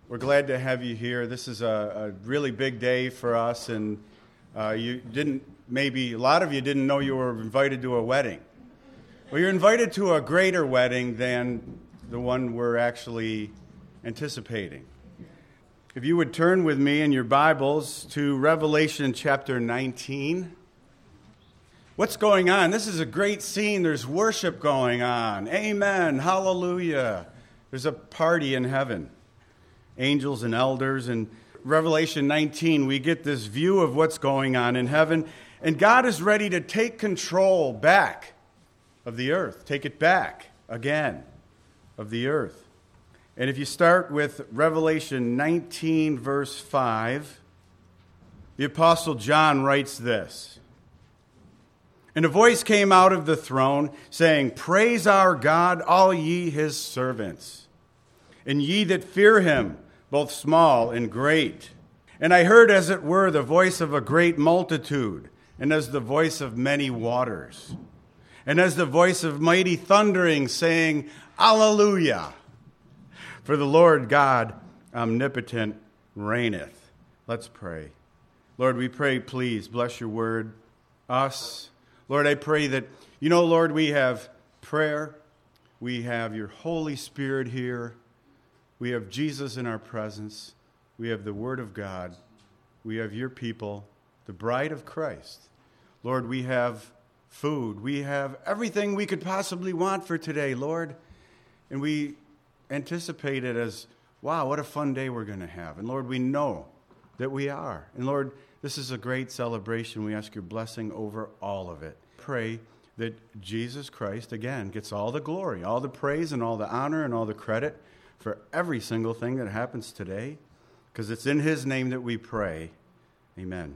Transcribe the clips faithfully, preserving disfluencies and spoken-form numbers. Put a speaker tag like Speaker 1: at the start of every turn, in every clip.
Speaker 1: We're glad to have you here. This is a, a really big day for us, and uh, you didn't, maybe a lot of you didn't know you were invited to a wedding. Well, you're invited to a greater wedding than the one we're actually anticipating. If you would turn with me in your Bibles to Revelation chapter nineteen. What's going on? This is a great scene. There's worship going on. Amen. Hallelujah. There's a party in heaven. Angels and elders. In Revelation nineteen, we get this view of what's going on in heaven. And God is ready to take control back of the earth. Take it back again of the earth. And if you start with Revelation nineteen, verse five, the Apostle John writes this. And a voice came out of the throne, saying, Praise our God, all ye his servants, and ye that fear him, both small and great. And I heard, as it were, the voice of a great multitude, and as the voice of many waters, and as the voice of mighty thundering, saying, Alleluia! For the Lord God omnipotent reigneth. Let's pray. Lord, we pray, please, bless your word, us. Lord, I pray that, you know, Lord, we have prayer. We have your Holy Spirit here. We have Jesus in our presence. We have the Word of God. We have your people, the bride of Christ. Lord, we have food. We have everything we could possibly want for today, Lord. And we anticipate it as, wow, what a fun day we're going to have. And Lord, we know that we are. And Lord, this is a great celebration. We ask your blessing over all of it. Pray that Jesus Christ, again, gets all the glory, all the praise, and all the honor, and all the credit for every single thing that happens today, because it's in his name that we pray. Amen.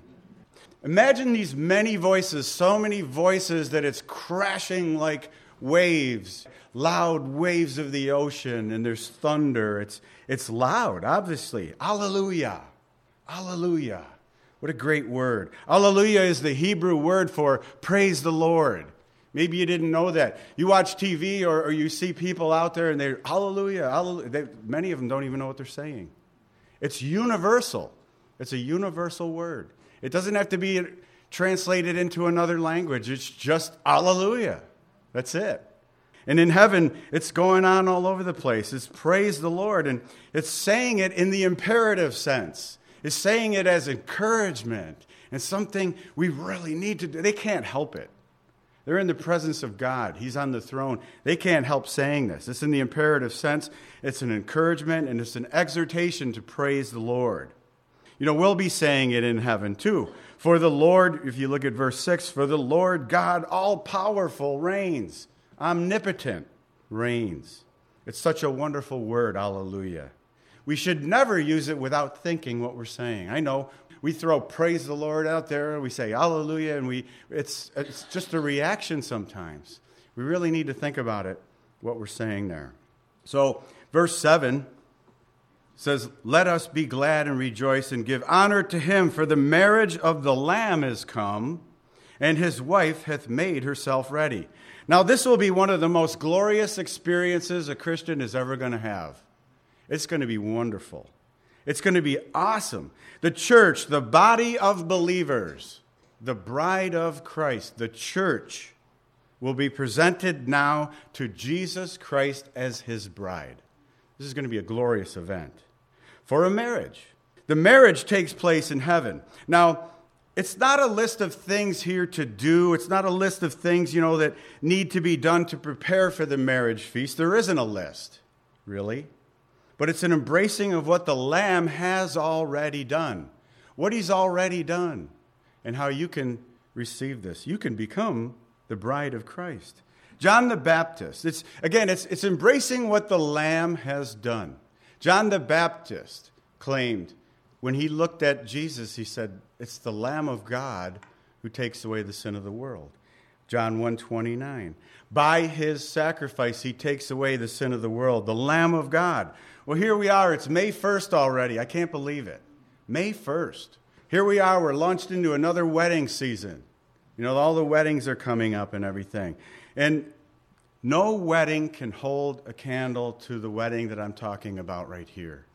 Speaker 1: Imagine these many voices, so many voices that it's crashing like waves, loud waves of the ocean, and there's thunder. It's, it's loud, obviously. Alleluia. Alleluia. What a great word. Alleluia is the Hebrew word for praise the Lord. Maybe you didn't know that. You watch T V or, or you see people out there and they're, hallelujah, hallelujah. They, many of them don't even know what they're saying. It's universal. It's a universal word. It doesn't have to be translated into another language. It's just hallelujah. That's it. And in heaven, it's going on all over the place. It's praise the Lord. And it's saying it in the imperative sense. It's saying it as encouragement and something we really need to do. They can't help it. They're in the presence of God. He's on the throne. They can't help saying this. It's in the imperative sense. It's an encouragement and it's an exhortation to praise the Lord. You know, we'll be saying it in heaven too. For the Lord, if you look at verse six, for the Lord God all-powerful reigns. Omnipotent reigns. It's such a wonderful word, hallelujah. We should never use it without thinking what we're saying. I know we throw praise the Lord out there, we say hallelujah, and we it's it's just a reaction sometimes. We really need to think about it, what we're saying there. So verse seven says, Let us be glad and rejoice and give honor to him, for the marriage of the Lamb is come, and his wife hath made herself ready. Now this will be one of the most glorious experiences a Christian is ever going to have. It's going to be wonderful. It's going to be awesome. The church, the body of believers, the bride of Christ, the church will be presented now to Jesus Christ as his bride. This is going to be a glorious event for a marriage. The marriage takes place in heaven. Now, it's not a list of things here to do. It's not a list of things, you know, that need to be done to prepare for the marriage feast. There isn't a list, really. But it's an embracing of what the Lamb has already done. What he's already done. And how you can receive this. You can become the bride of Christ. John the Baptist. It's again, it's, it's embracing what the Lamb has done. John the Baptist claimed, when he looked at Jesus, he said, it's the Lamb of God who takes away the sin of the world. John one twenty-nine. By his sacrifice, he takes away the sin of the world. The Lamb of God. Well, here we are. It's May first already. I can't believe it. May first. Here we are. We're launched into another wedding season. You know, all the weddings are coming up and everything. And no wedding can hold a candle to the wedding that I'm talking about right here.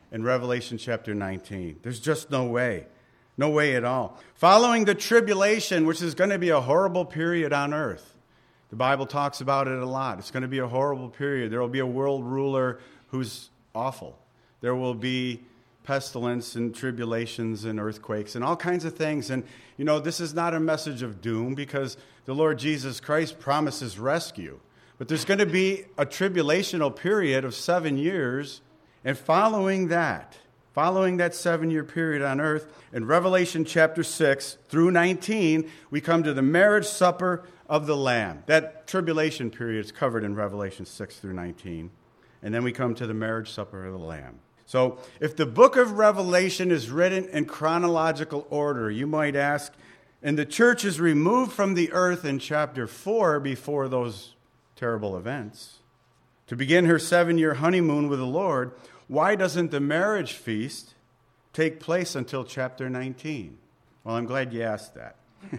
Speaker 1: in Revelation chapter nineteen. There's just no way. No way at all. Following the tribulation, which is going to be a horrible period on earth. The Bible talks about it a lot. It's going to be a horrible period. There will be a world ruler who's awful. There will be pestilence and tribulations and earthquakes and all kinds of things. And, you know, this is not a message of doom because the Lord Jesus Christ promises rescue. But there's going to be a tribulational period of seven years. And following that, following that seven-year period on earth, in Revelation chapter six through nineteen, we come to the marriage supper of the Lamb. That tribulation period is covered in Revelation six through nineteen. And then we come to the marriage supper of the Lamb. So if the book of Revelation is written in chronological order, you might ask, and the church is removed from the earth in chapter four before those terrible events, to begin her seven-year honeymoon with the Lord, why doesn't the marriage feast take place until chapter nineteen? Well, I'm glad you asked that.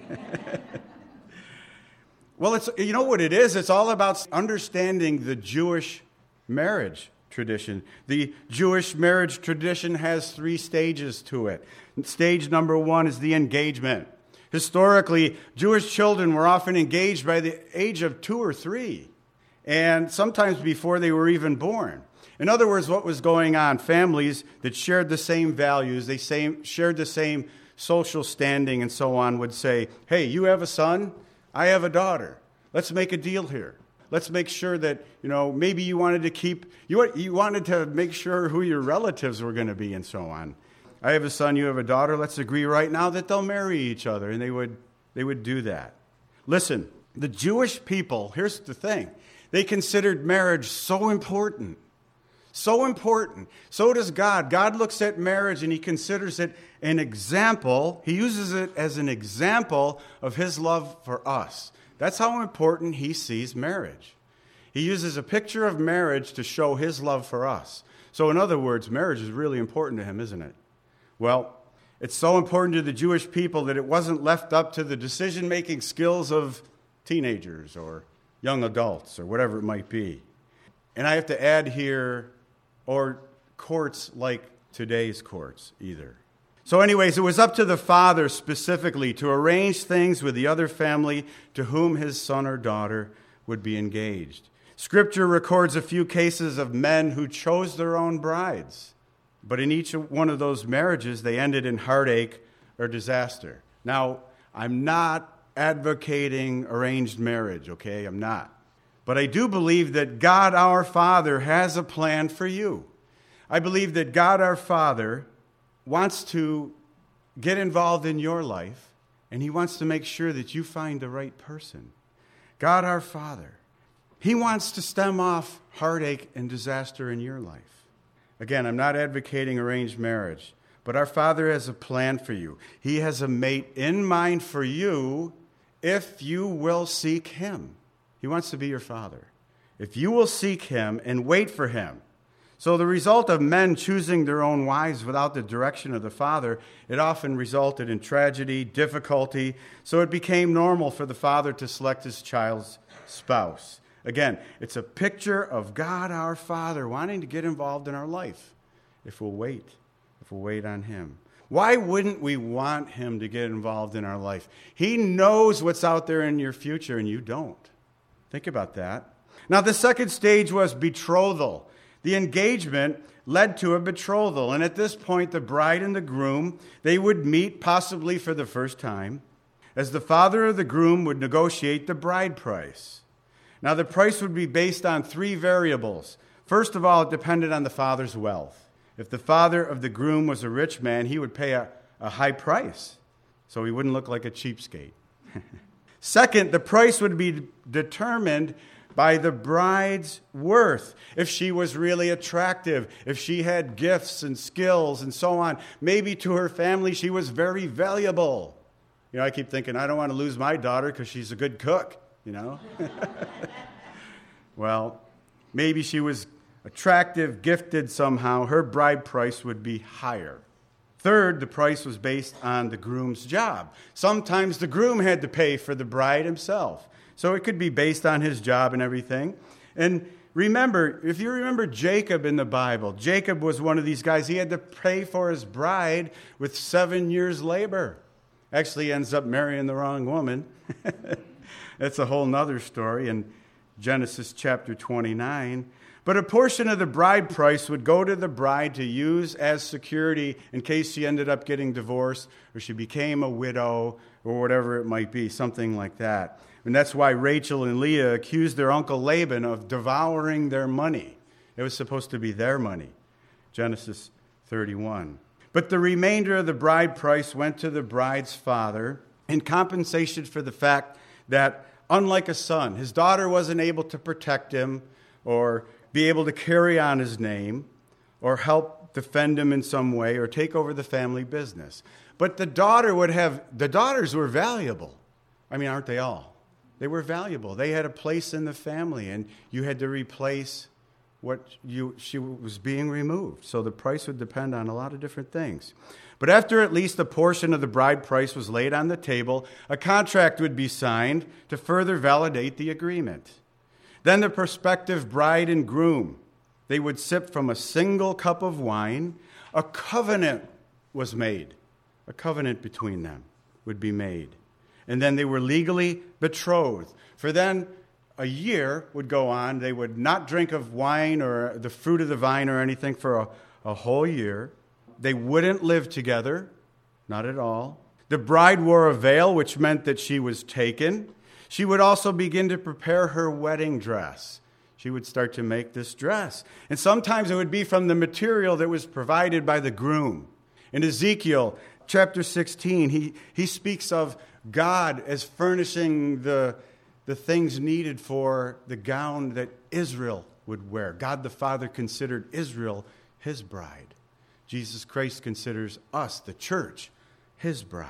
Speaker 1: Well, it's, you know what it is? It's all about understanding the Jewish marriage tradition. The Jewish marriage tradition has three stages to it. Stage number one is the engagement. Historically, Jewish children were often engaged by the age of two or three, and sometimes before they were even born. In other words, what was going on? Families that shared the same values, they same, shared the same social standing and so on would say, hey, you have a son, I have a daughter. Let's make a deal here. Let's make sure that, you know, maybe you wanted to keep, you, you wanted to make sure who your relatives were going to be and so on. I have a son, you have a daughter. Let's agree right now that they'll marry each other. And they would, they would do that. Listen, the Jewish people, here's the thing. They considered marriage so important. So important. So does God. God looks at marriage and he considers it an example. He uses it as an example of his love for us. That's how important he sees marriage. He uses a picture of marriage to show his love for us. So in other words, marriage is really important to him, isn't it? Well, it's so important to the Jewish people that it wasn't left up to the decision-making skills of teenagers or young adults or whatever it might be. And I have to add here, or courts like today's courts either. So anyways, it was up to the father specifically to arrange things with the other family to whom his son or daughter would be engaged. Scripture records a few cases of men who chose their own brides. But in each one of those marriages, they ended in heartache or disaster. Now, I'm not advocating arranged marriage, okay? I'm not. But I do believe that God our Father has a plan for you. I believe that God our Father wants to get involved in your life, and he wants to make sure that you find the right person. God our Father, he wants to stem off heartache and disaster in your life. Again, I'm not advocating arranged marriage, but our Father has a plan for you. He has a mate in mind for you if you will seek him. He wants to be your father. If you will seek him and wait for him. So the result of men choosing their own wives without the direction of the father, it often resulted in tragedy, difficulty. So it became normal for the father to select his child's spouse. Again, it's a picture of God our Father wanting to get involved in our life if we'll wait, if we'll wait on him. Why wouldn't we want him to get involved in our life? He knows what's out there in your future, and you don't. Think about that. Now, the second stage was betrothal. The engagement led to a betrothal, and at this point, the bride and the groom, they would meet possibly for the first time, as the father of the groom would negotiate the bride price. Now, the price would be based on three variables. First of all, it depended on the father's wealth. If the father of the groom was a rich man, he would pay a, a high price, so he wouldn't look like a cheapskate. Second, the price would be determined by the bride's worth. If she was really attractive, if she had gifts and skills and so on, maybe to her family she was very valuable. You know, I keep thinking, I don't want to lose my daughter because she's a good cook, you know. Well, maybe she was attractive, gifted somehow. Her bride price would be higher. Third, the price was based on the groom's job. Sometimes the groom had to pay for the bride himself. So it could be based on his job and everything. And remember, if you remember Jacob in the Bible, Jacob was one of these guys. He had to pay for his bride with seven years' labor. Actually, he ends up marrying the wrong woman. That's a whole nother story in Genesis chapter twenty-nine. But a portion of the bride price would go to the bride to use as security in case she ended up getting divorced or she became a widow or whatever it might be, something like that. And that's why Rachel and Leah accused their uncle Laban of devouring their money. It was supposed to be their money. Genesis thirty-one. But the remainder of the bride price went to the bride's father in compensation for the fact that, unlike a son, his daughter wasn't able to protect him or be able to carry on his name or help defend him in some way or take over the family business. But the daughter would have, the daughters were valuable. I mean, aren't they all? They were valuable. They had a place in the family, and you had to replace what you she was being removed. So the price would depend on a lot of different things. But after at least a portion of the bride price was laid on the table, a contract would be signed to further validate the agreement. Then the prospective bride and groom, they would sip from a single cup of wine. A covenant was made. A covenant between them would be made. And then they were legally betrothed. For then a year would go on. They would not drink of wine or the fruit of the vine or anything for a, a whole year. They wouldn't live together, not at all. The bride wore a veil, which meant that she was taken. She would also begin to prepare her wedding dress. She would start to make this dress. And sometimes it would be from the material that was provided by the groom. In Ezekiel chapter sixteen, he, he speaks of God as furnishing the, the things needed for the gown that Israel would wear. God the Father considered Israel his bride. Jesus Christ considers us, the church, his bride.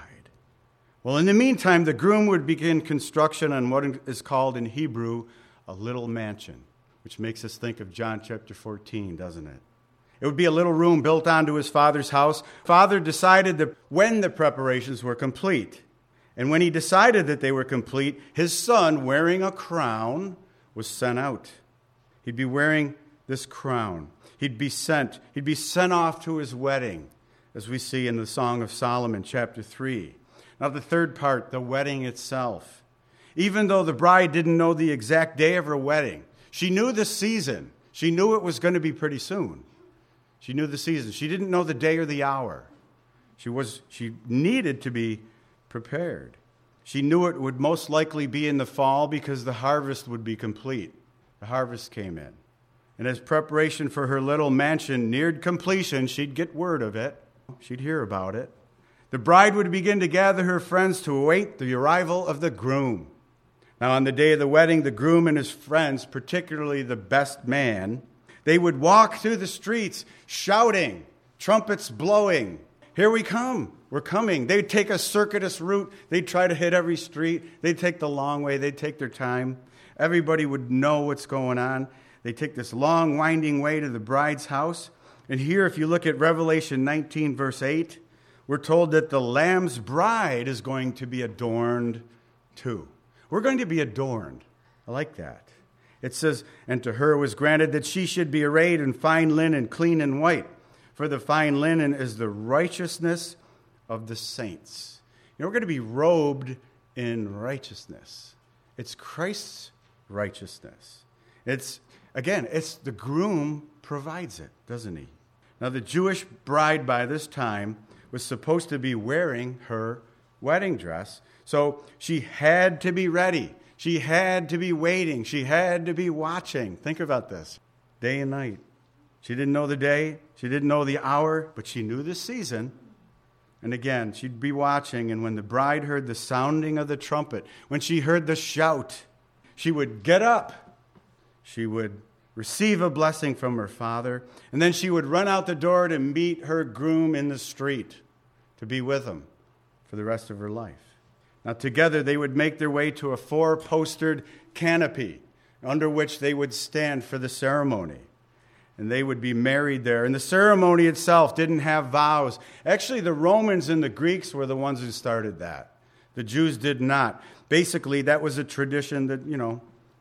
Speaker 1: Well, in the meantime, the groom would begin construction on what is called in Hebrew a little mansion, which makes us think of John chapter fourteen, doesn't it? It would be a little room built onto his father's house. Father decided that when the preparations were complete, and when he decided that they were complete, his son, wearing a crown, was sent out. He'd be wearing this crown. He'd be sent. He'd be sent off to his wedding, as we see in the Song of Solomon, chapter three. Now, the third part, the wedding itself. Even though the bride didn't know the exact day of her wedding, she knew the season. She knew it was going to be pretty soon. She knew the season. She didn't know the day or the hour. She was. She needed to be prepared. She knew it would most likely be in the fall because the harvest would be complete. The harvest came in. And as preparation for her little mansion neared completion, she'd get word of it. She'd hear about it. The bride would begin to gather her friends to await the arrival of the groom. Now, on the day of the wedding, the groom and his friends, particularly the best man, they would walk through the streets shouting, trumpets blowing, "Here we come, we're coming." They'd take a circuitous route. They'd try to hit every street. They'd take the long way. They'd take their time. Everybody would know what's going on. They'd take this long, winding way to the bride's house. And here, if you look at Revelation nineteen, verse eight, we're told that the Lamb's bride is going to be adorned too. We're going to be adorned. I like that. It says, "And to her was granted that she should be arrayed in fine linen, clean and white. For the fine linen is the righteousness of the saints." You know, we're going to be robed in righteousness. It's Christ's righteousness. It's, again, it's the groom provides it, doesn't he? Now, the Jewish bride by this time was supposed to be wearing her wedding dress, so she had to be ready. She had to be waiting. She had to be watching. Think about this. Day and night. She didn't know the day. She didn't know the hour, but she knew the season. And again, she'd be watching, and when the bride heard the sounding of the trumpet, when she heard the shout, she would get up. She would receive a blessing from her father, and then she would run out the door to meet her groom in the street, to be with him for the rest of her life. Now, together they would make their way to a four-postered canopy under which they would stand for the ceremony. And they would be married there. And the ceremony itself didn't have vows. Actually, the Romans and the Greeks were the ones who started that. The Jews did not. Basically, that was a tradition that, you know,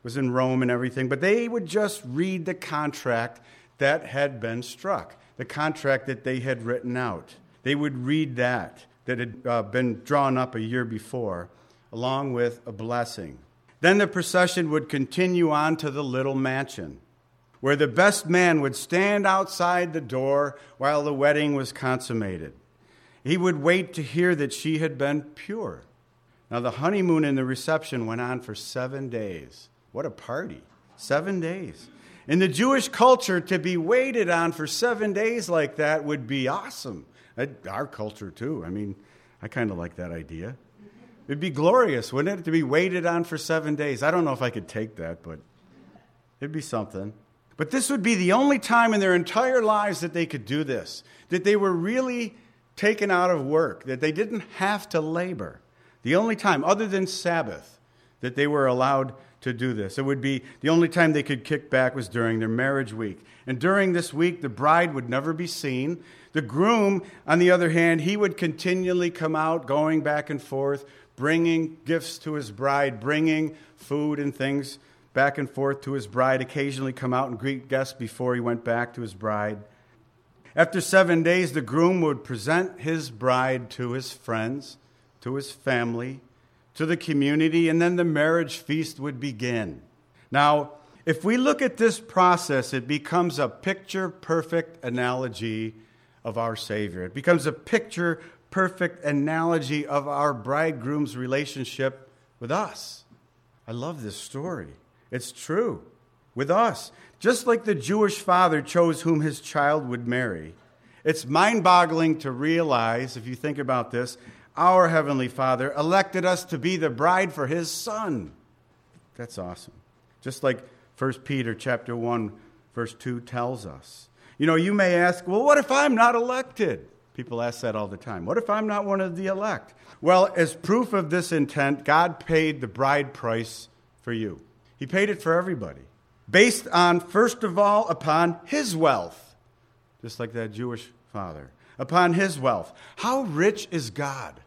Speaker 1: was in Rome and everything, but they would just read the contract that had been struck, the contract that they had written out. They would read that, that had uh, been drawn up a year before, along with a blessing. Then the procession would continue on to the little mansion, where the best man would stand outside the door while the wedding was consummated. He would wait to hear that she had been pure. Now, the honeymoon and the reception went on for seven days. What a party. Seven days. In the Jewish culture, to be waited on for seven days like that would be awesome. Our culture, too. I mean, I kind of like that idea. It'd be glorious, wouldn't it, to be waited on for seven days? I don't know if I could take that, but it'd be something. But this would be the only time in their entire lives that they could do this, that they were really taken out of work, that they didn't have to labor. The only time, other than Sabbath, that they were allowed to do this. It would be the only time they could kick back was during their marriage week. And during this week, the bride would never be seen. The groom, on the other hand, he would continually come out, going back and forth, bringing gifts to his bride, bringing food and things back and forth to his bride, occasionally come out and greet guests before he went back to his bride. After seven days, the groom would present his bride to his friends, to his family, to the community, and then the marriage feast would begin. Now, if we look at this process, it becomes a picture-perfect analogy of our Savior. It becomes a picture-perfect analogy of our bridegroom's relationship with us. I love this story. It's true. With us. Just like the Jewish father chose whom his child would marry, it's mind-boggling to realize, if you think about this, our Heavenly Father elected us to be the bride for His Son. That's awesome. Just like First Peter chapter one, verse two tells us. You know, you may ask, well, what if I'm not elected? People ask that all the time. What if I'm not one of the elect? Well, as proof of this intent, God paid the bride price for you. He paid it for everybody. Based on, first of all, upon His wealth. Just like that Jewish father. Upon His wealth. How rich is God?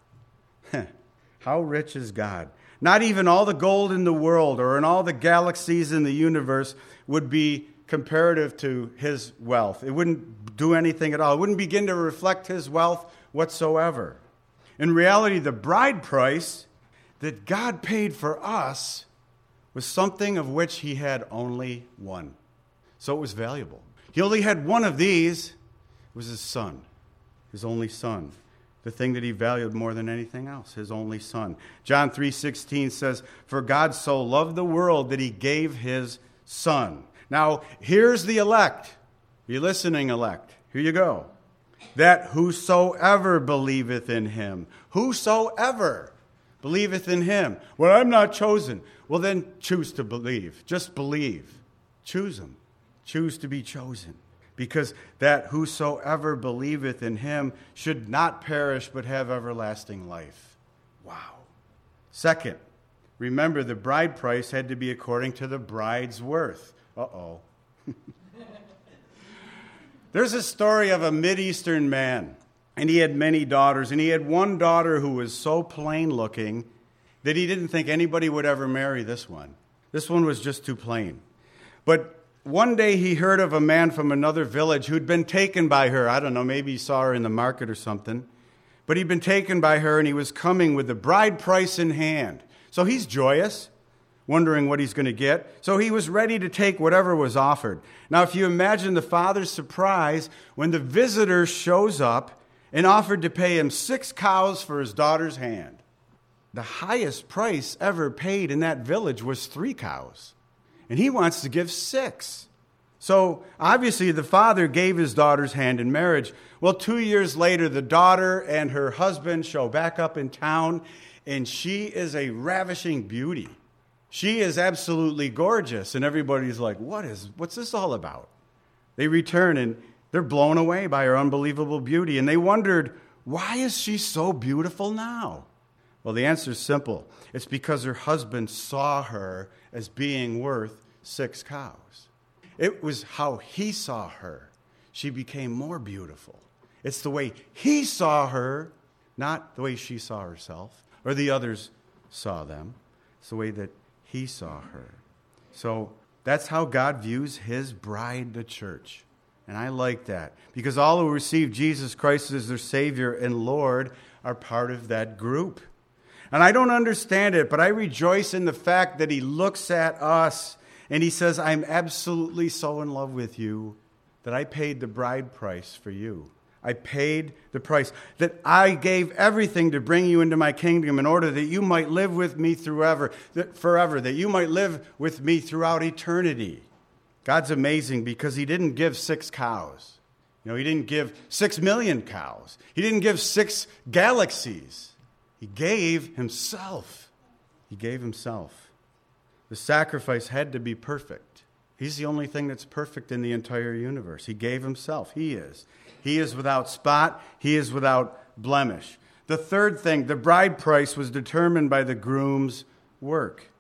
Speaker 1: How rich is God? Not even all the gold in the world or in all the galaxies in the universe would be comparative to His wealth. It wouldn't do anything at all. It wouldn't begin to reflect His wealth whatsoever. In reality, the bride price that God paid for us was something of which He had only one. So it was valuable. He only had one of these. It was His Son, His only Son. The thing that He valued more than anything else, His only Son. John three sixteen says, "For God so loved the world that He gave His Son." Now, here's the elect. Are you listening, elect? Here you go. "That whosoever believeth in Him," whosoever believeth in Him. Well, I'm not chosen. Well, then choose to believe. Just believe. Choose Him. Choose to be chosen. Because that whosoever believeth in Him should not perish but have everlasting life. Wow. Second, remember the bride price had to be according to the bride's worth. Uh-oh. There's a story of a Mideastern man, and he had many daughters, and he had one daughter who was so plain looking that he didn't think anybody would ever marry this one. This one was just too plain. But one day he heard of a man from another village who'd been taken by her. I don't know, maybe he saw her in the market or something. But he'd been taken by her, and he was coming with the bride price in hand. So he's joyous, wondering what he's going to get. So he was ready to take whatever was offered. Now, if you imagine the father's surprise when the visitor shows up and offered to pay him six cows for his daughter's hand. The highest price ever paid in that village was three cows. And he wants to give six. So obviously the father gave his daughter's hand in marriage. Well, two years later, the daughter and her husband show back up in town, and she is a ravishing beauty. She is absolutely gorgeous, and everybody's like, what is, what's this all about? They return, and they're blown away by her unbelievable beauty, and they wondered, why is she so beautiful now? Well, the answer is simple. It's because her husband saw her as being worth six cows. It was how he saw her. She became more beautiful. It's the way he saw her, not the way she saw herself or the others saw them. It's the way that he saw her. So that's how God views his bride, the church. And I like that, because all who receive Jesus Christ as their Savior and Lord are part of that group. And I don't understand it, but I rejoice in the fact that he looks at us and he says, I'm absolutely so in love with you that I paid the bride price for you. I paid the price, that I gave everything to bring you into my kingdom in order that you might live with me forever, that forever, that you might live with me throughout eternity. God's amazing because he didn't give six cows. You know, he didn't give six million cows. He didn't give six galaxies. He gave himself. He gave himself. The sacrifice had to be perfect. He's the only thing that's perfect in the entire universe. He gave himself. He is. He is without spot. He is without blemish. The third thing, the bride price was determined by the groom's work.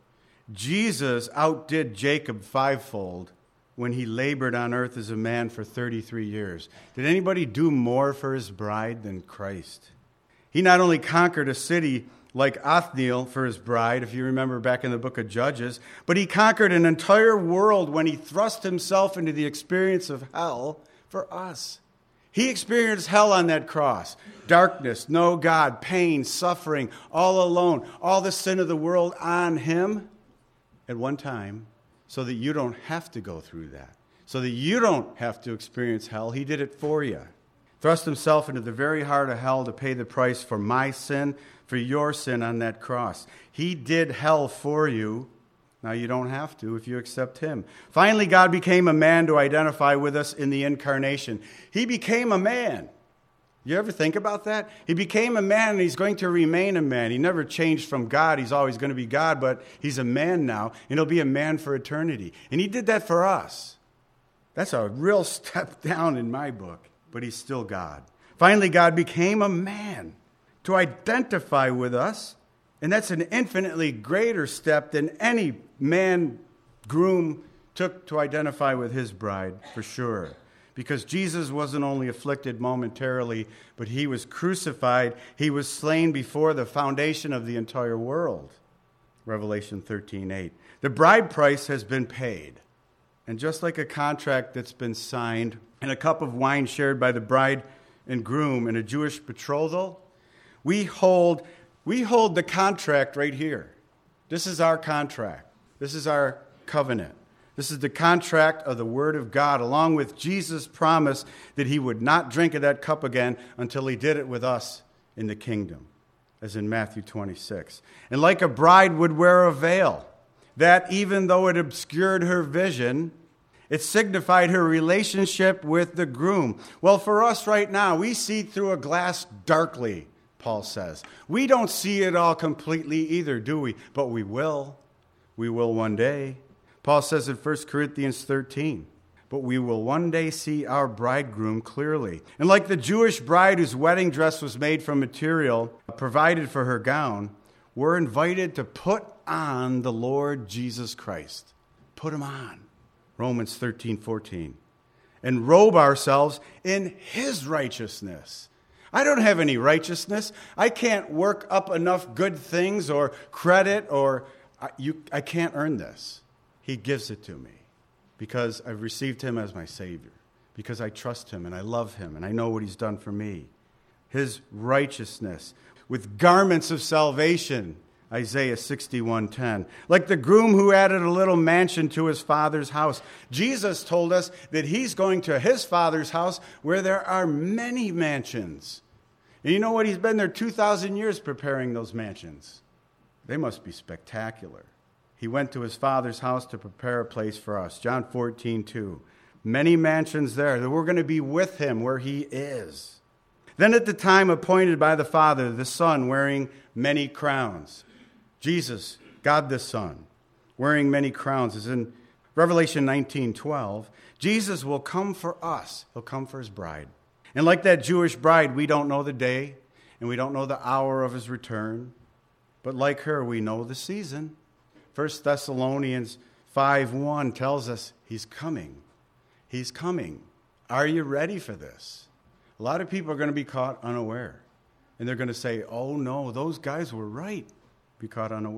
Speaker 1: Jesus outdid Jacob fivefold when he labored on earth as a man for thirty-three years. Did anybody do more for his bride than Christ? He not only conquered a city like Othniel for his bride, if you remember back in the book of Judges, but he conquered an entire world when he thrust himself into the experience of hell for us. He experienced hell on that cross. Darkness, no God, pain, suffering, all alone, all the sin of the world on him at one time, so that you don't have to go through that, so that you don't have to experience hell. He did it for you. Thrust himself into the very heart of hell to pay the price for my sin, for your sin on that cross. He did hell for you. Now you don't have to if you accept him. Finally, God became a man to identify with us in the incarnation. He became a man. You ever think about that? He became a man and he's going to remain a man. He never changed from God. He's always going to be God, but he's a man now, and he'll be a man for eternity. And he did that for us. That's a real step down in my book, but he's still God. Finally, God became a man to identify with us, and that's an infinitely greater step than any man groom took to identify with his bride, for sure. Because Jesus wasn't only afflicted momentarily, but he was crucified. He was slain before the foundation of the entire world. Revelation thirteen eight. The bride price has been paid. And just like a contract that's been signed and a cup of wine shared by the bride and groom in a Jewish betrothal, we hold, we hold the contract right here. This is our contract. This is our covenant. This is the contract of the Word of God, along with Jesus' promise that he would not drink of that cup again until he did it with us in the kingdom, as in Matthew twenty-six. And like a bride would wear a veil, that even though it obscured her vision, it signified her relationship with the groom. Well, for us right now, we see through a glass darkly, Paul says. We don't see it all completely either, do we? But we will. We will one day. Paul says in First Corinthians thirteen, but we will one day see our bridegroom clearly. And like the Jewish bride whose wedding dress was made from material provided for her gown, we're invited to put on the Lord Jesus Christ. Put him on. Romans thirteen fourteen. And robe ourselves in his righteousness. I don't have any righteousness. I can't work up enough good things or credit, or I, you, I can't earn this. He gives it to me because I've received him as my Savior, because I trust him and I love him and I know what he's done for me. His righteousness with garments of salvation, Isaiah sixty-one ten. Like the groom who added a little mansion to his father's house. Jesus told us that he's going to his father's house where there are many mansions. And you know what? He's been there two thousand years preparing those mansions. They must be spectacular. He went to his father's house to prepare a place for us. John fourteen two. Many mansions there, that we're going to be with him where he is. Then at the time appointed by the Father, the Son wearing many crowns. Jesus, God the Son, wearing many crowns, is in Revelation nineteen twelve. Jesus will come for us. He'll come for his bride. And like that Jewish bride, we don't know the day and we don't know the hour of his return. But like her, we know the season. First Thessalonians five one tells us he's coming. He's coming. Are you ready for this? A lot of people are going to be caught unaware. And they're going to say, oh no, those guys were right. Be caught unaware.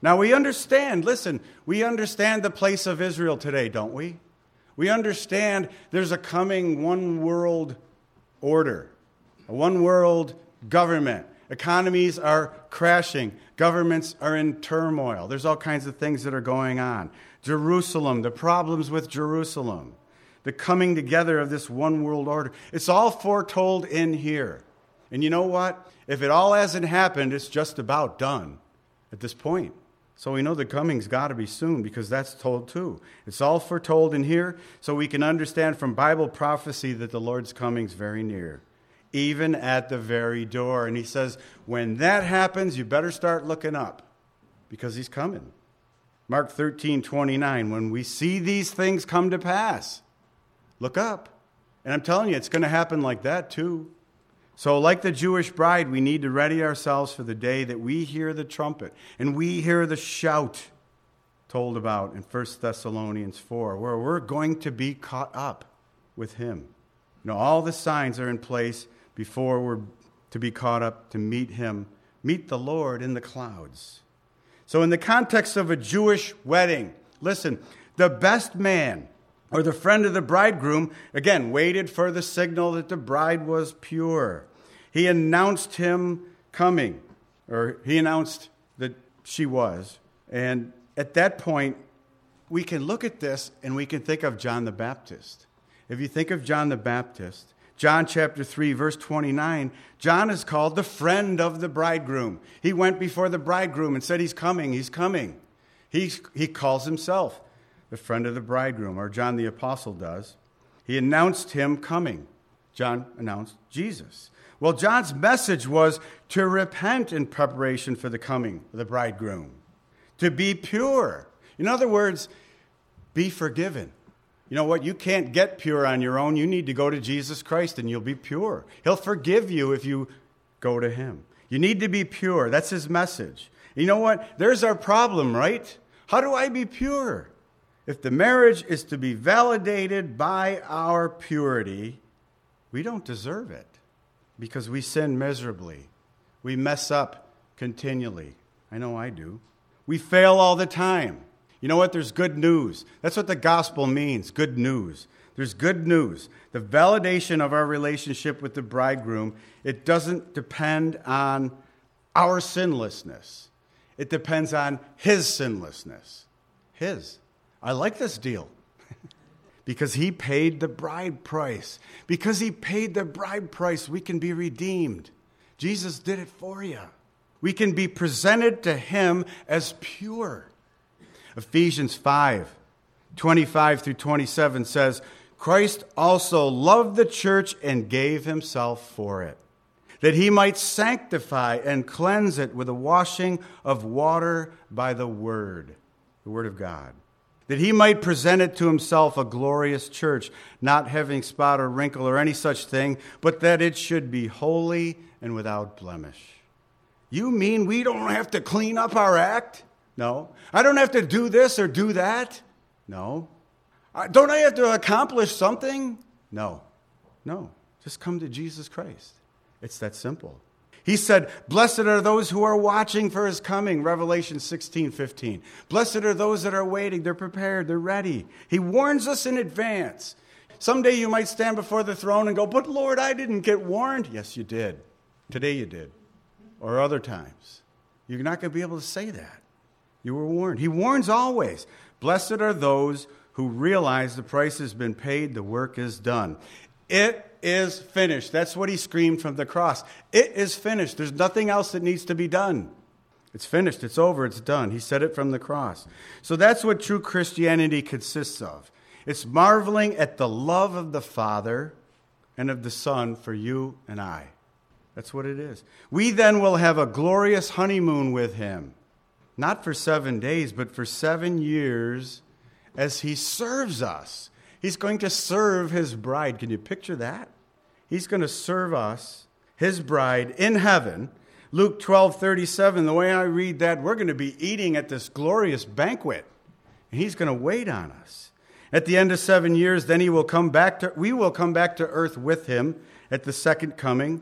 Speaker 1: Now we understand, listen, we understand the place of Israel today, don't we? We understand there's a coming one world order, a one world government. Economies are crashing. Governments are in turmoil. There's all kinds of things that are going on. Jerusalem, the problems with Jerusalem, the coming together of this one world order. It's all foretold in here. And you know what? If it all hasn't happened, it's just about done at this point. So we know the coming's got to be soon because that's told too. It's all foretold in here so we can understand from Bible prophecy that the Lord's coming's very near, even at the very door. And he says, when that happens, you better start looking up because he's coming. Mark thirteen twenty-nine, when we see these things come to pass, look up. And I'm telling you, it's going to happen like that too. So like the Jewish bride, we need to ready ourselves for the day that we hear the trumpet and we hear the shout told about in First Thessalonians four, where we're going to be caught up with him. You know, all the signs are in place before we're to be caught up to meet him, meet the Lord in the clouds. So in the context of a Jewish wedding, listen, the best man or the friend of the bridegroom, again, waited for the signal that the bride was pure. He announced him coming, or he announced that she was. And at that point, we can look at this and we can think of John the Baptist. If you think of John the Baptist, John chapter three, verse twenty-nine, John is called the friend of the bridegroom. He went before the bridegroom and said, he's coming, he's coming. He, he calls himself the friend of the bridegroom, or John the Apostle does. He announced him coming. John announced Jesus. Well, John's message was to repent in preparation for the coming of the bridegroom, to be pure. In other words, be forgiven. You know what? You can't get pure on your own. You need to go to Jesus Christ and you'll be pure. He'll forgive you if you go to him. You need to be pure. That's his message. You know what? There's our problem, right? How do I be pure? If the marriage is to be validated by our purity, we don't deserve it because we sin miserably. We mess up continually. I know I do. We fail all the time. You know what? There's good news. That's what the gospel means, good news. There's good news. The validation of our relationship with the bridegroom, it doesn't depend on our sinlessness. It depends on his sinlessness. His. I like this deal because he paid the bride price. Because he paid the bride price, we can be redeemed. Jesus did it for you. We can be presented to him as pure. Ephesians five, twenty-five through twenty-seven says, Christ also loved the church and gave himself for it, that he might sanctify and cleanse it with a washing of water by the word, the word of God, that he might present it to himself a glorious church, not having spot or wrinkle or any such thing, but that it should be holy and without blemish. You mean we don't have to clean up our act? No. I don't have to do this or do that? No. Don't I have to accomplish something? No. No. Just come to Jesus Christ. It's that simple. He said, blessed are those who are watching for his coming, Revelation sixteen fifteen. Blessed are those that are waiting. They're prepared. They're ready. He warns us in advance. Someday you might stand before the throne and go, but Lord, I didn't get warned. Yes, you did. Today you did. Or other times. You're not going to be able to say that. You were warned. He warns always. Blessed are those who realize the price has been paid, the work is done. It is finished. That's what he screamed from the cross. It is finished. There's nothing else that needs to be done. It's finished. It's over. It's done. He said it from the cross. So that's what true Christianity consists of. It's marveling at the love of the Father and of the Son for you and I. That's what it is. We then will have a glorious honeymoon with him. Not for seven days, but for seven years as he serves us. He's going to serve his bride. Can you picture that? He's going to serve us, his bride, in heaven. Luke twelve thirty-seven, the way I read that, we're going to be eating at this glorious banquet. And he's going to wait on us. At the end of seven years, then he will come back to, we will come back to earth with him at the second coming.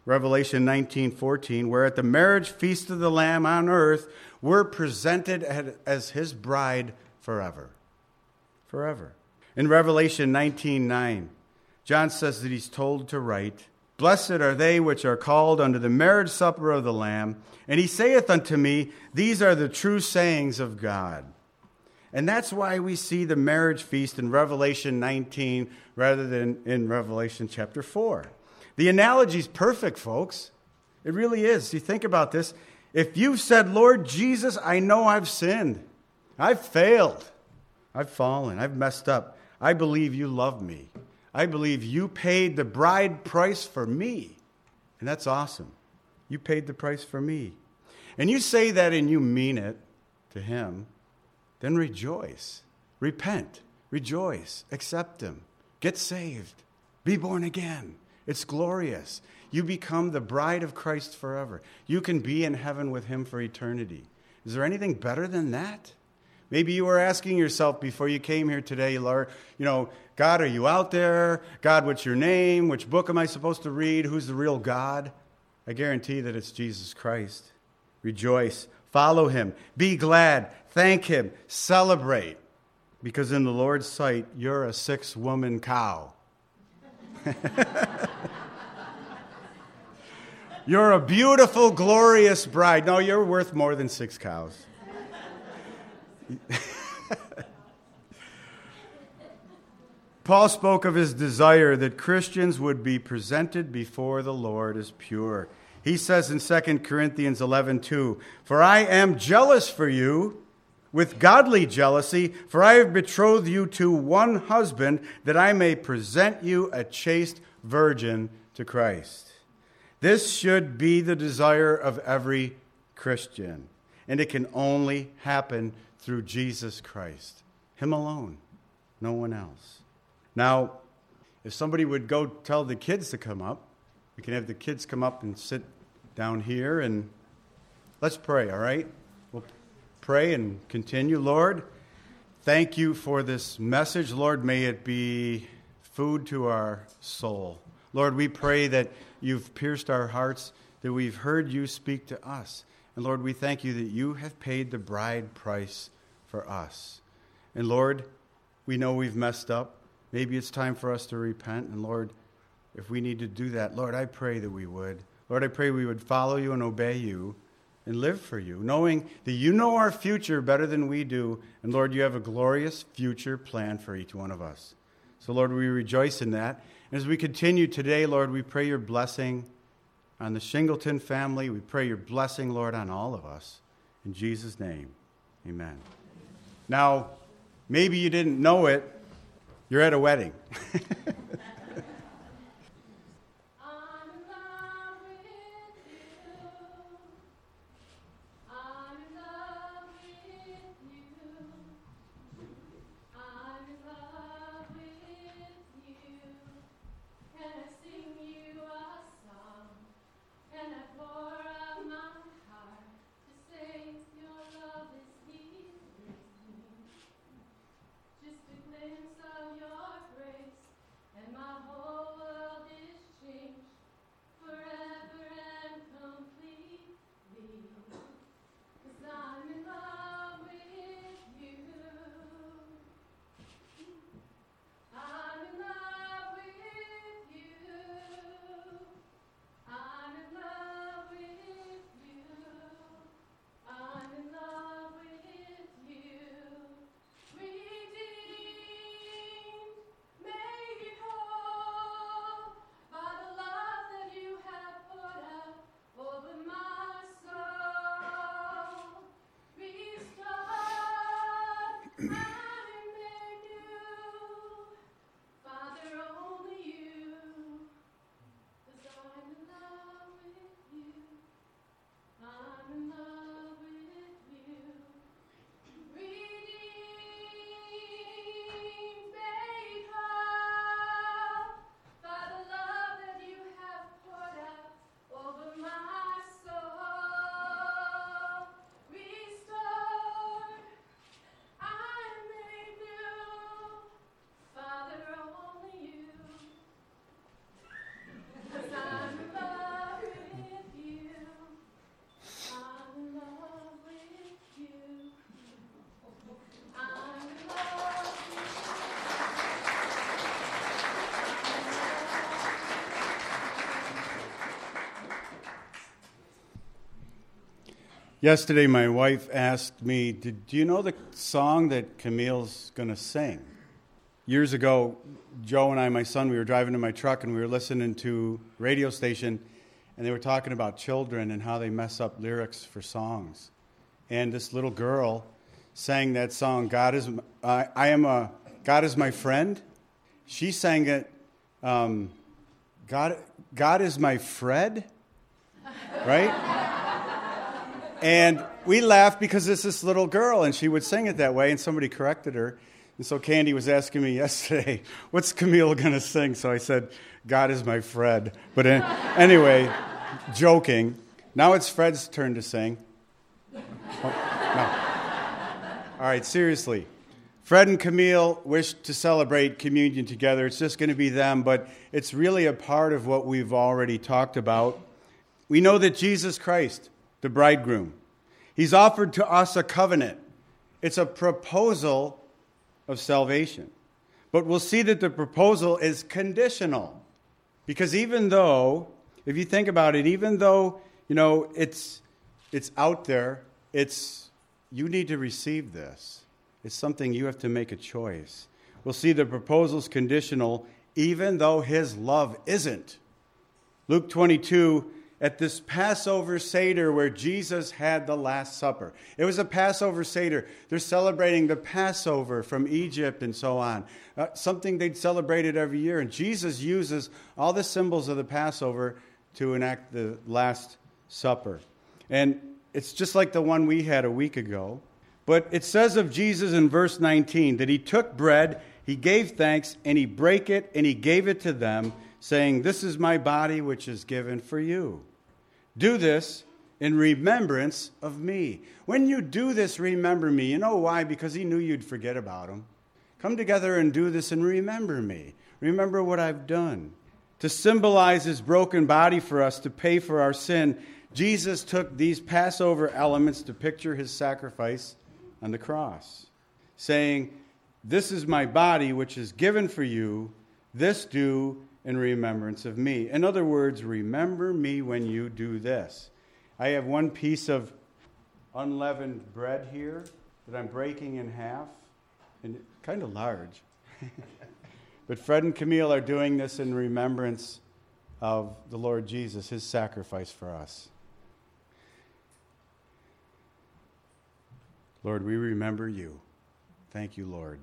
Speaker 1: Revelation nineteen fourteen, where at the marriage feast of the Lamb on earth, we're presented as his bride forever. Forever. In Revelation nineteen nine, John says that he's told to write, "Blessed are they which are called unto the marriage supper of the Lamb. And he saith unto me, These are the true sayings of God." And that's why we see the marriage feast in Revelation nineteen rather than in Revelation chapter four. The analogy's perfect, folks. It really is. You think about this. If you've said, "Lord Jesus, I know I've sinned. I've failed. I've fallen. I've messed up. I believe you love me. I believe you paid the bride price for me." And that's awesome. You paid the price for me. And you say that and you mean it to him, then rejoice. Repent. Rejoice. Accept him. Get saved. Be born again. It's glorious. You become the bride of Christ forever. You can be in heaven with him for eternity. Is there anything better than that? Maybe you were asking yourself before you came here today, Lord, you know, God, are you out there? God, what's your name? Which book am I supposed to read? Who's the real God? I guarantee that it's Jesus Christ. Rejoice. Follow him. Be glad. Thank him. Celebrate. Because in the Lord's sight, you're a six-woman cow. You're a beautiful, glorious bride. No, you're worth more than six cows. Paul spoke of his desire that Christians would be presented before the Lord as pure. He says in Second Corinthians eleven two, "For I am jealous for you with godly jealousy, for I have betrothed you to one husband, that I may present you a chaste virgin to Christ." This should be the desire of every Christian, and it can only happen through Jesus Christ. Him alone, no one else. Now, if somebody would go tell the kids to come up, we can have the kids come up and sit down here, and let's pray, all right? We'll pray and continue. Lord, thank you for this message. Lord, may it be food to our soul. Lord, we pray that you've pierced our hearts, that we've heard you speak to us. And Lord, we thank you that you have paid the bride price for us. And Lord, we know we've messed up. Maybe it's time for us to repent. And Lord, if we need to do that, Lord, I pray that we would. Lord, I pray we would follow you and obey you and live for you, knowing that you know our future better than we do. And Lord, you have a glorious future plan for each one of us. So Lord, we rejoice in that. And as we continue today, Lord, we pray your blessing on the Shingleton family. We pray your blessing, Lord, on all of us. In Jesus' name, amen. Now, maybe you didn't know it. You're at a wedding. Yesterday, my wife asked me, Did, do you know the song that Camille's going to sing? Years ago, Joe and I, my son, we were driving in my truck and we were listening to a radio station, and they were talking about children and how they mess up lyrics for songs. And this little girl sang that song, God is, uh, I am a, God is my friend. She sang it, um, God, God is my Fred, right? And we laughed because it's this little girl, and she would sing it that way, and somebody corrected her. And so Candy was asking me yesterday, what's Camille going to sing? So I said, God is my Fred. But anyway, joking. Now it's Fred's turn to sing. Oh, no. All right, seriously. Fred and Camille wish to celebrate communion together. It's just going to be them, but it's really a part of what we've already talked about. We know that Jesus Christ, the bridegroom, he's offered to us a covenant. It's a proposal of salvation. But we'll see that the proposal is conditional. Because even though, if you think about it, even though, you know, it's it's out there, it's you need to receive this. It's something you have to make a choice. We'll see the proposal's conditional, even though his love isn't. Luke twenty-two, at this Passover Seder where Jesus had the Last Supper. It was a Passover Seder. They're celebrating the Passover from Egypt and so on. Uh, something they'd celebrated every year. And Jesus uses all the symbols of the Passover to enact the Last Supper. And it's just like the one we had a week ago. But it says of Jesus in verse nineteen that he took bread, he gave thanks, and he brake it, and he gave it to them, saying, this is my body which is given for you. Do this in remembrance of me. When you do this, remember me. You know why? Because he knew you'd forget about him. Come together and do this and remember me. Remember what I've done. To symbolize his broken body for us, to pay for our sin, Jesus took these Passover elements to picture his sacrifice on the cross, saying, this is my body which is given for you. This do in remembrance of me. In other words, remember me when you do this. I have one piece of unleavened bread here that I'm breaking in half, and it's kind of large. But Fred and Camille are doing this in remembrance of the Lord Jesus, his sacrifice for us. Lord, we remember you. Thank you, Lord.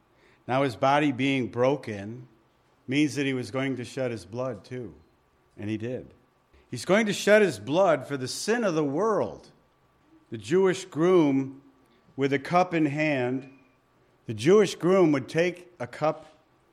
Speaker 1: Now his body being broken means that he was going to shed his blood too. And he did. He's going to shed his blood for the sin of the world. The Jewish groom with a cup in hand, the Jewish groom would take a cup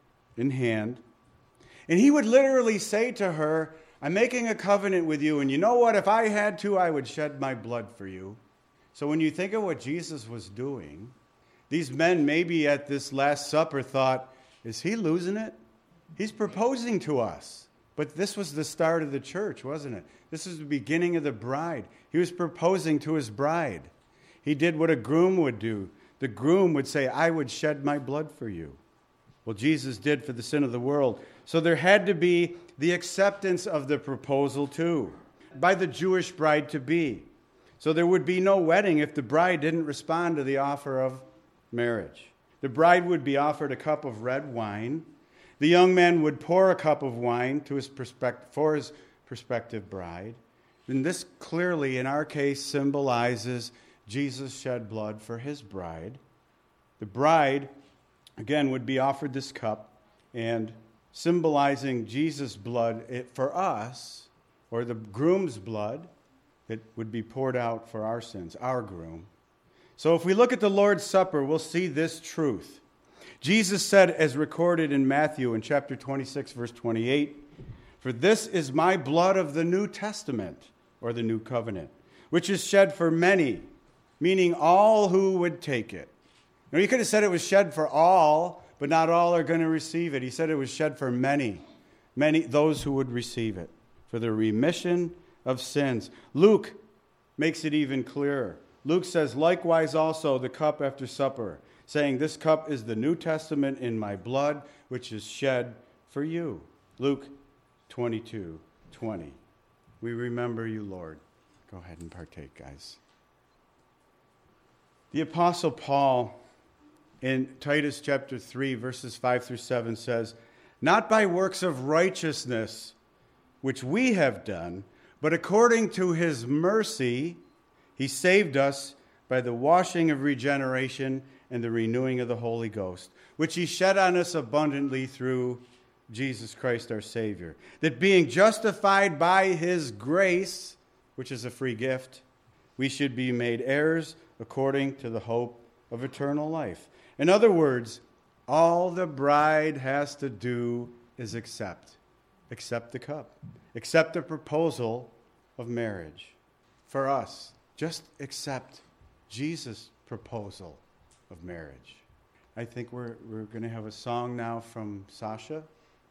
Speaker 1: in hand, and he would literally say to her, I'm making a covenant with you, and you know what? If I had to, I would shed my blood for you. So when you think of what Jesus was doing, these men maybe at this Last Supper thought, is he losing it? He's proposing to us. But this was the start of the church, wasn't it? This is the beginning of the bride. He was proposing to his bride. He did what a groom would do. The groom would say, I would shed my blood for you. Well, Jesus did for the sin of the world. So there had to be the acceptance of the proposal too, by the Jewish bride-to-be. So there would be no wedding if the bride didn't respond to the offer of marriage. The bride would be offered a cup of red wine. The young man would pour a cup of wine to his prospect, for his prospective bride. And this clearly, in our case, symbolizes Jesus shed blood for his bride. The bride, again, would be offered this cup, and symbolizing Jesus' blood for us, or the groom's blood that would be poured out for our sins, our groom. So if we look at the Lord's Supper, we'll see this truth. Jesus said, as recorded in Matthew in chapter twenty-six, verse twenty-eight, for this is my blood of the New Testament, or the New Covenant, which is shed for many, meaning all who would take it. Now, you could have said it was shed for all, but not all are going to receive it. He said it was shed for many, many, those who would receive it, for the remission of sins. Luke makes it even clearer. Luke says, likewise also the cup after supper, saying, this cup is the New Testament in my blood, which is shed for you. Luke twenty-two twenty. We remember you, Lord. Go ahead and partake, guys. The Apostle Paul in Titus chapter three, verses five through seven says, "Not by works of righteousness which we have done, but according to his mercy, he saved us by the washing of regeneration and the renewing of the Holy Ghost, which he shed on us abundantly through Jesus Christ our Savior, that being justified by his grace, which is a free gift, we should be made heirs according to the hope of eternal life." In other words, all the bride has to do is accept. Accept the cup. Accept the proposal of marriage. For us, just accept Jesus' proposal of marriage. I think we're, we're going to have a song now from Sasha.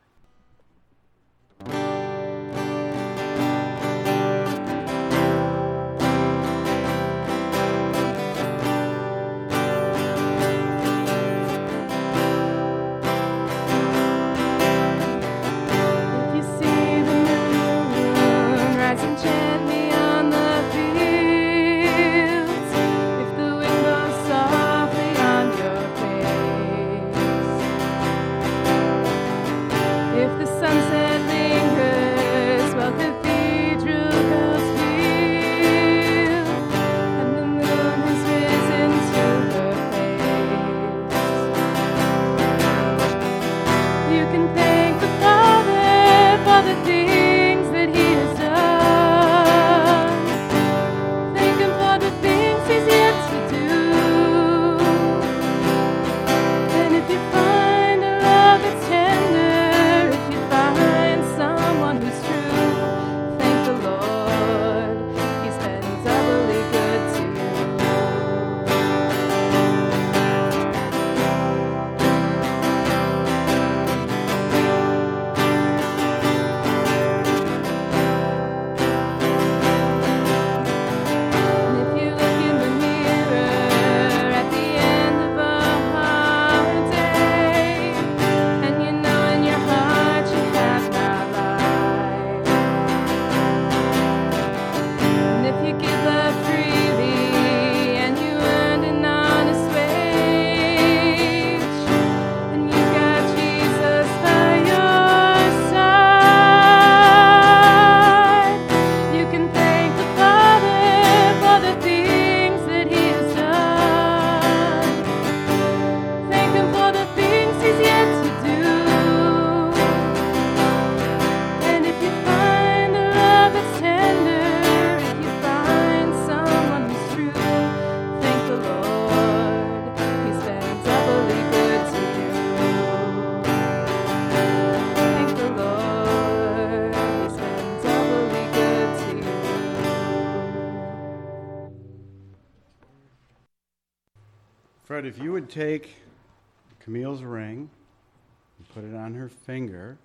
Speaker 1: Fred, if you would take Camille's ring and put it on her finger.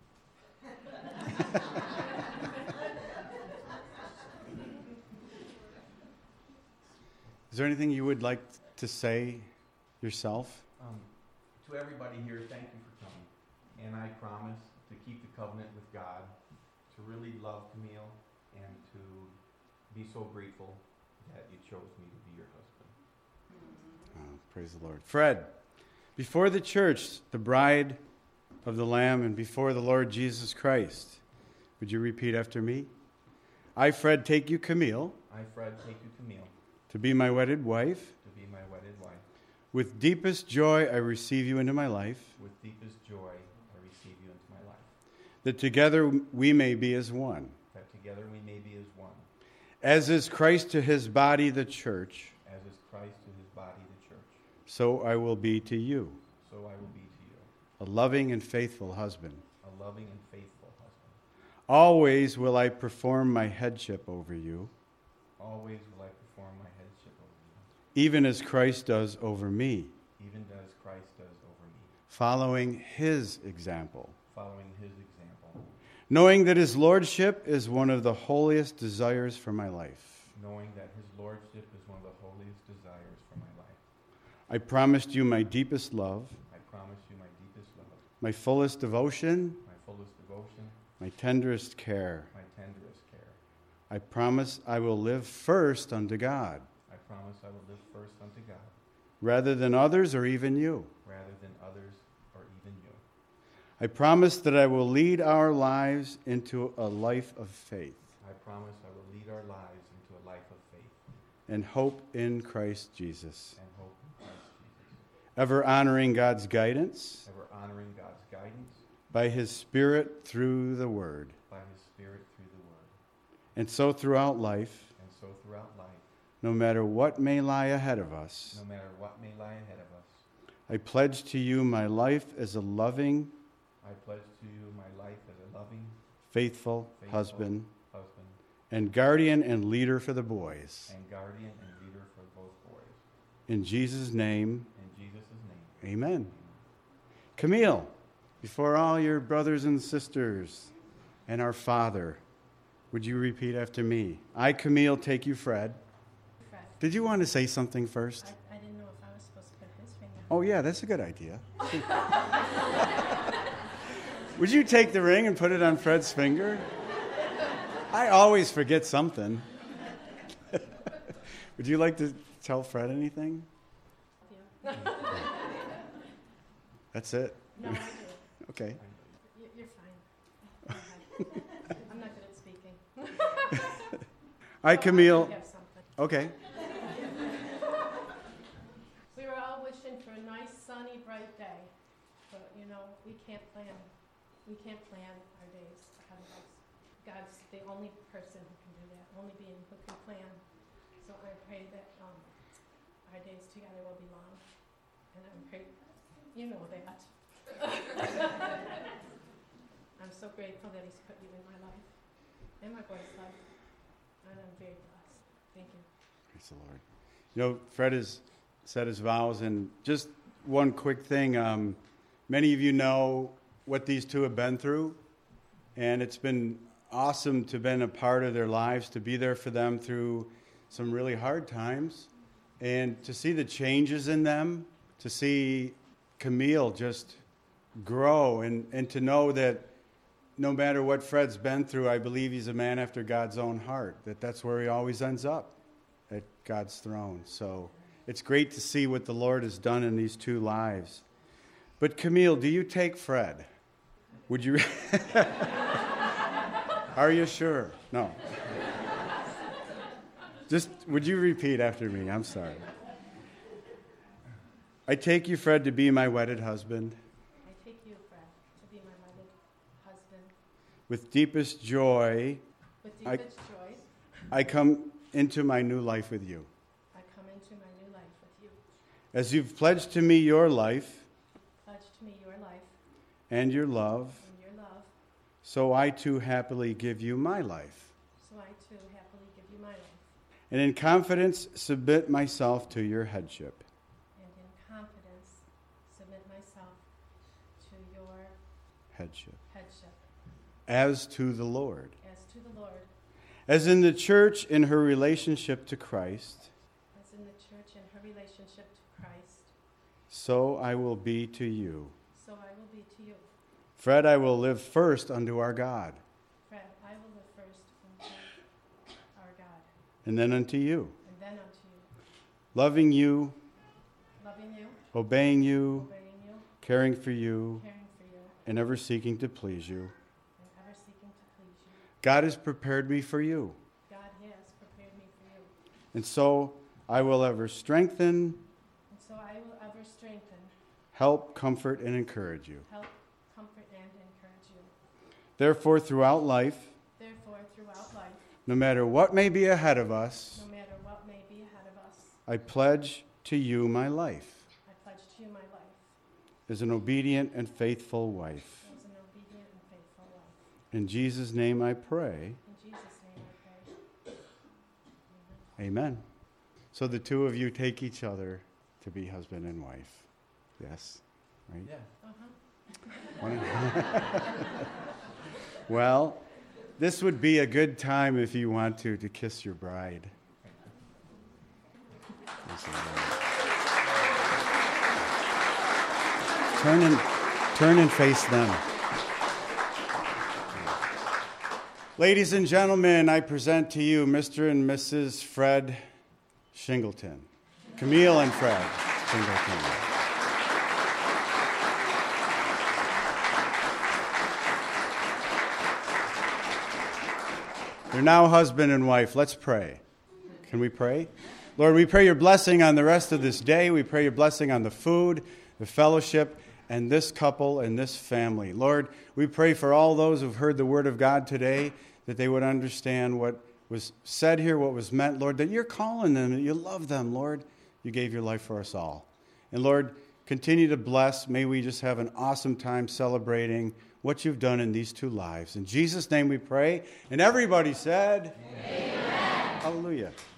Speaker 1: Is there anything you would like to say yourself?
Speaker 2: Um, to everybody here, thank you for coming. And I promise to keep the covenant with God, to really love Camille, and to be so grateful that you chose me to be your husband.
Speaker 1: Oh, praise the Lord. Fred, before the church, the bride of the Lamb, and before the Lord Jesus Christ, would you repeat after me? I, Fred, take you, Camille.
Speaker 2: I, Fred, take you, Camille.
Speaker 1: To be my wedded wife.
Speaker 2: To be my wedded wife.
Speaker 1: With deepest joy, I receive you into my life.
Speaker 2: With deepest joy, I receive you into my life.
Speaker 1: That together we may be as one.
Speaker 2: That together we may be as one.
Speaker 1: As is Christ to his body, the church.
Speaker 2: As is Christ to his body, the church.
Speaker 1: So I will be to you.
Speaker 2: So I will be to you.
Speaker 1: A loving and faithful husband.
Speaker 2: A loving and faithful husband.
Speaker 1: Always will I perform my headship over you.
Speaker 2: Always will I perform my headship over you.
Speaker 1: Even as Christ does over me.
Speaker 2: Even as Christ does over me.
Speaker 1: Following his example.
Speaker 2: Following his example.
Speaker 1: Knowing that his lordship is one of the holiest desires for my life.
Speaker 2: Knowing that his lordship is one of the holiest desires for my life.
Speaker 1: I promised you my deepest love.
Speaker 2: I promise you my deepest love.
Speaker 1: My fullest devotion.
Speaker 2: My fullest devotion.
Speaker 1: My tenderest care.
Speaker 2: My tenderest care.
Speaker 1: I promise I will live first unto God.
Speaker 2: I promise I will live first unto God,
Speaker 1: rather than others or even you.
Speaker 2: rather than others or even you.
Speaker 1: I promise that I will lead our lives into a life of faith
Speaker 2: I promise I will lead our lives into a life of faith
Speaker 1: and hope in Christ Jesus,
Speaker 2: and hope in Christ Jesus,
Speaker 1: ever honoring God's guidance
Speaker 2: ever honoring God's guidance
Speaker 1: by His Spirit through the Word.
Speaker 2: by His Spirit through the Word.
Speaker 1: And so throughout life,
Speaker 2: And so throughout life,
Speaker 1: no matter what may lie ahead of us,
Speaker 2: no matter what may lie ahead of us,
Speaker 1: I pledge to you my life as a loving,
Speaker 2: I pledge to you my life as a loving,
Speaker 1: faithful,
Speaker 2: faithful
Speaker 1: husband
Speaker 2: husband
Speaker 1: and guardian and leader for the boys.
Speaker 2: and guardian and leader for both boys.
Speaker 1: In Jesus' name,
Speaker 2: In Jesus' name,
Speaker 1: amen. Camille, before all your brothers and sisters and our Father, would you repeat after me? I, Camille, take you, Fred.
Speaker 3: Fred.
Speaker 1: Did you want to say something first?
Speaker 3: I, I didn't know if I was supposed to put his finger.
Speaker 1: Oh, yeah, that's a good idea. Would you take the ring and put it on Fred's finger? I always forget something. Would you like to tell Fred anything?
Speaker 3: Yeah.
Speaker 1: That's it.
Speaker 3: No, I do.
Speaker 1: Okay.
Speaker 3: You- You're fine. Go ahead. I'm not good at speaking.
Speaker 1: I, Camille.
Speaker 3: You have something.
Speaker 1: Okay.
Speaker 3: We were all wishing for a nice, sunny, bright day, but you know we can't plan. We can't plan our days ahead of us. God's the only person who can do that. Only being who can plan. So I pray that um, our days together will be long, and I pray you know that. I'm so grateful that He's put you in my life, and my boy's life, and I'm very blessed. Thank you.
Speaker 1: Praise the Lord. You know, Fred has said his vows, and just one quick thing. Um, many of you know what these two have been through, and it's been awesome to have been a part of their lives, to be there for them through some really hard times, and to see the changes in them, to see Camille just grow, and, and to know that no matter what Fred's been through, I believe he's a man after God's own heart, that that's where he always ends up, at God's throne. So it's great to see what the Lord has done in these two lives. But Camille, do you take Fred? Would you? Are you sure? No. Just, would you repeat after me? I'm sorry. I take you, Fred, to be my wedded husband.
Speaker 3: I take you, Fred, to be my wedded husband.
Speaker 1: With deepest joy,
Speaker 3: With
Speaker 1: I-
Speaker 3: deepest joy,
Speaker 1: I come into my new life with you.
Speaker 3: I come into my new life with you.
Speaker 1: As you've pledged to me your life
Speaker 3: Pledge to me your life
Speaker 1: and your love,
Speaker 3: and your love,
Speaker 1: so I too happily give you my life.
Speaker 3: so I too happily give you my life,
Speaker 1: And in confidence submit myself to your headship.
Speaker 3: and in confidence submit myself to your
Speaker 1: Headship.
Speaker 3: headship,
Speaker 1: As to the Lord.
Speaker 3: as to the Lord,
Speaker 1: As in the church in her relationship to Christ,
Speaker 3: as in the church in her relationship to Christ,
Speaker 1: so I will be to you.
Speaker 3: so I will be to you.
Speaker 1: Fred, I will live first unto our God,
Speaker 3: Fred, I will live first unto our God,
Speaker 1: and then unto you,
Speaker 3: and then unto you,
Speaker 1: loving you,
Speaker 3: loving you,
Speaker 1: obeying you,
Speaker 3: obeying you,
Speaker 1: caring for you,
Speaker 3: caring for you,
Speaker 1: and ever seeking to please you.
Speaker 3: and ever seeking to please you.
Speaker 1: God has prepared me for you,
Speaker 3: God has prepared me for you,
Speaker 1: and so I will ever strengthen,
Speaker 3: and so I will ever strengthen,
Speaker 1: help, comfort, and encourage you.
Speaker 3: help, comfort, and encourage you.
Speaker 1: Therefore, throughout life,
Speaker 3: Therefore, throughout life,
Speaker 1: no matter what may be ahead of us,
Speaker 3: no matter what may be ahead of us,
Speaker 1: I pledge to you my life
Speaker 3: I pledge to you my life
Speaker 1: as an obedient and faithful wife.
Speaker 3: as an obedient and faithful wife.
Speaker 1: In Jesus' name I pray.
Speaker 3: In Jesus' name I pray.
Speaker 1: Amen. So the two of you take each other to be husband and wife. Yes? Right?
Speaker 2: Yeah.
Speaker 3: Uh-huh.
Speaker 1: Well, this would be a good time if you want to, to kiss your bride. Turn and, turn and face them. Ladies and gentlemen, I present to you Mister and Missus Fred Shingleton. Camille and Fred Shingleton. They're now husband and wife. Let's pray. Can we pray? Lord, we pray your blessing on the rest of this day. We pray your blessing on the food, the fellowship, and this couple and this family. Lord, we pray for all those who've heard the word of God today, that they would understand what was said here, what was meant, Lord, that you're calling them, that you love them, Lord. You gave your life for us all. And Lord, continue to bless. May we just have an awesome time celebrating what you've done in these two lives. In Jesus' name we pray. And everybody said, Amen. Hallelujah.